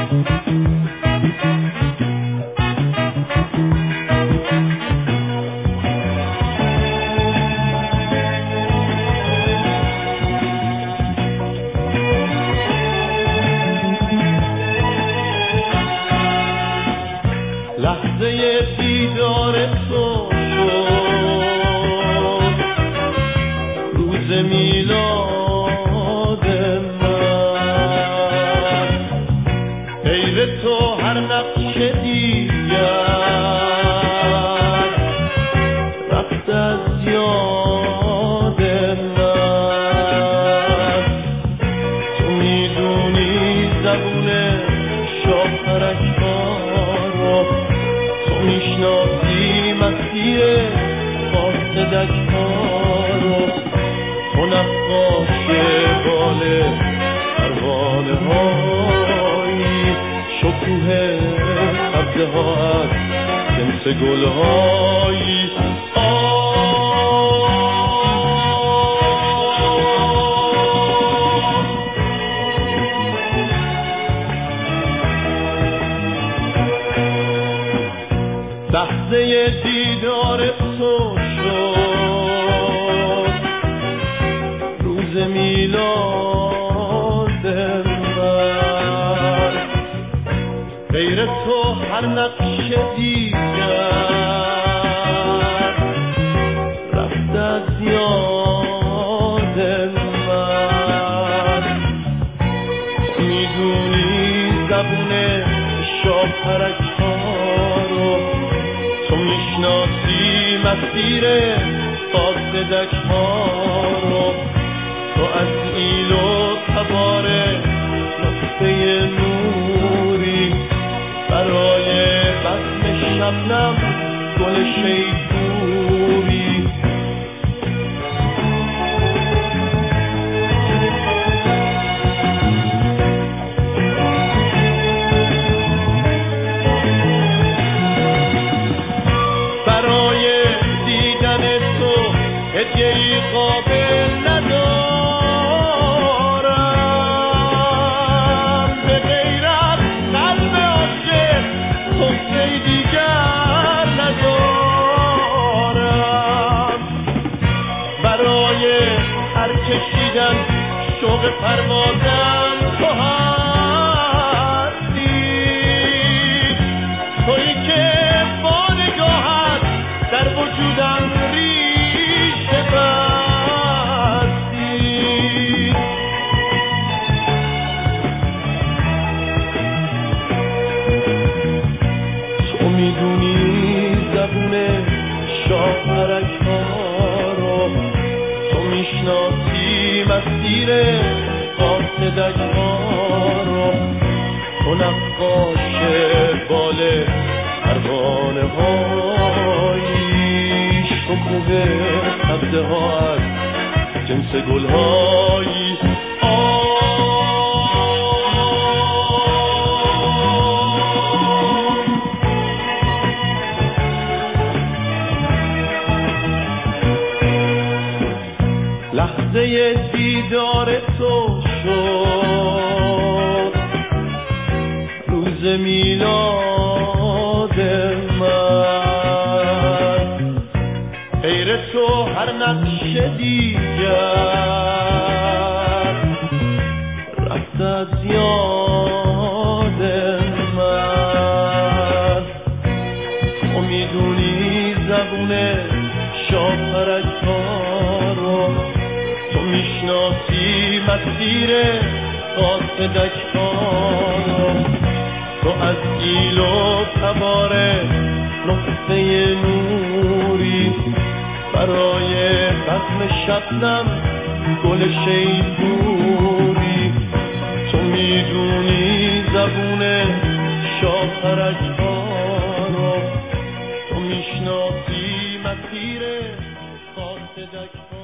لحظه دیدار تو شد روز میلاد من، غیر تو هر نقش دیگر رفت از یاد من. تو میدونی زبون شاخرک رو، تو میشناسی مسیر قاصدک رو، تو نقاش بال پروانه هایی، شکوه سبزه ها از جنس گل هایی. لحظه دیدار تو شد روز میلاد من، غیر تو هر نقش دیگر رفت از یاد من. میدونی زبون شاخرک ها رو، تو میشناسی مسیر قاصدک ها رو، تو از ایل و تبار نقطه نوری، برای بزم شبنم گل شیپوری. هدیه‌ای قابل ندارم به غیر از قلب عاشق، تحفه‌ای دیگر ندارم. برای هر کشیدن شوق پروازم تو هستی، تویی که با نگاهت در وجودم شاخرک ها رو، تو میشناسی مسیر قاصدک ها رو، تو نقاش بال پروانه هایی، شکوه سبزه ها از جنس گل هایی. لحظه دیدار تو شد روز میلاد من، غیر تو هر نقش دیگر رفت از یاد من. تو میدونی زبون شاخرک ها رو، تو میشناسی مسیر قاصدک ها رو، تو از ایل و تبار نقطه نوری، برای بزم شبنم گل شیپوری. تو میدونی زبون شاخرک ها رو، تو میشناسی مسیر قاصدک ها.